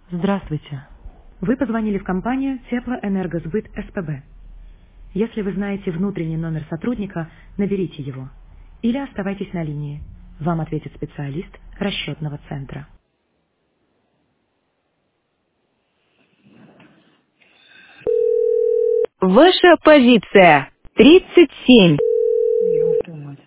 Здравствуйте. Вы позвонили в компанию Теплоэнергосбыт СПБ. Если вы знаете внутренний номер сотрудника, наберите его. Или оставайтесь на линии. Вам ответит специалист расчетного центра. Ваша позиция 37. Ёб твою мать.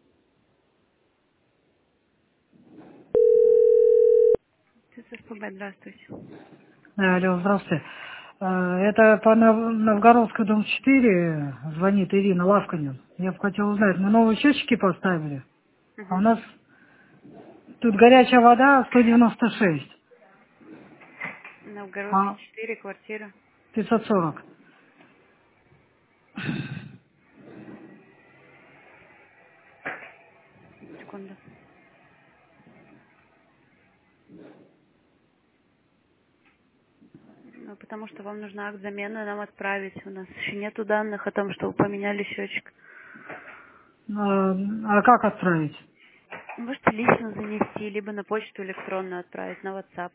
ССПБ, здравствуйте. Алло, здравствуйте. Это по Новгородской, дом 4 звонит Ирина Лавканин. Я бы хотел узнать, мы новые счетчики поставили, а у Угу. нас тут горячая вода 196, Новгородский а 4, квартира. 540. Секунду. Ну, потому что вам нужно акт замены нам отправить. У нас еще нету данных о том, что вы поменяли счетчик. А как отправить? Можете лично занести, либо на почту электронную отправить, на WhatsApp.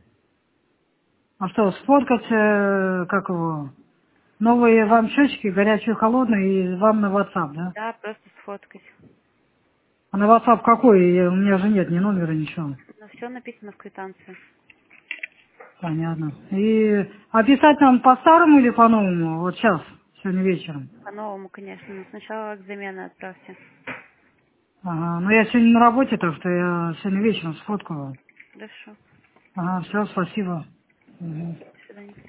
А что, сфоткать, как его, новые вам счетчики, горячие, холодные, и вам на WhatsApp, да? Да, просто сфоткать. А на WhatsApp какой? У меня же нет ни номера, ничего. Но все написано в квитанции. Понятно. И описать нам по-старому или по-новому? Вот сейчас, сегодня вечером. По-новому, конечно, но сначала акт замены отправьте. Ага. Ну, я сегодня на работе, так что я сегодня вечером сфоткаю. Хорошо. Ага, все, спасибо. Мгм. До свидания.